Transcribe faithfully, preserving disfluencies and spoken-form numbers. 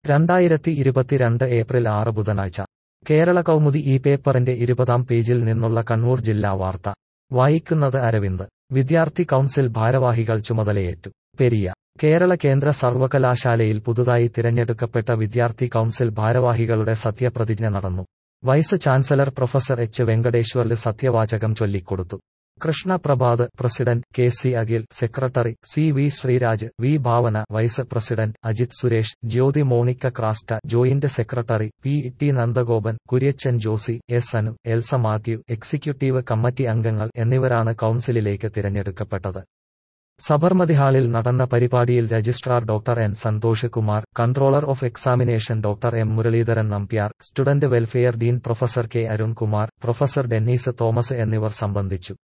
രണ്ടായിരത്തി ഇരുപത്തിരണ്ട് ഏപ്രിൽ ആറ് ബുധനാഴ്ച കേരള കൗമുദി ഈ പേപ്പറിന്റെ ഇരുപതാം പേജിൽ നിന്നുള്ള കണ്ണൂർ ജില്ലാ വാർത്ത വായിക്കുന്നത് അരവിന്ദ്. വിദ്യാർത്ഥി കൗൺസിൽ ഭാരവാഹികൾ ചുമതലയേറ്റു. പെരിയ. കേരള കേന്ദ്ര സർവകലാശാലയിൽ പുതുതായി തിരഞ്ഞെടുക്കപ്പെട്ട വിദ്യാർത്ഥി കൗൺസിൽ ഭാരവാഹികളുടെ സത്യപ്രതിജ്ഞ നടന്നു. Vice chancellor professor H Venkateswarlu സത്യവാചകം ചൊല്ലിക്കൊടുത്തു. Krishna Prabhat president, K C Akhil secretary, C V Sreeraj, V Bhavana vice president, Ajith Suresh, Jyothi Monica Crasta joint secretary, P T Nandagopan, Kuriachan Josy, S Anu, Elsa Mathew, executive committee അംഗങ്ങൾ എന്നിവരാണ് കൗൺസിലിലേക്ക് തിരഞ്ഞെടുക്കപ്പെട്ടത്. സബർമതി ഹാളിൽ നടന്ന പരിപാടിയിൽ registrar doctor N Santhosh Kumar, controller of examination doctor M Muralidharan Nambiar, student welfare dean professor K Arunkumar, professor Dennis Thomas എന്നിവർ സംബന്ധിച്ചു.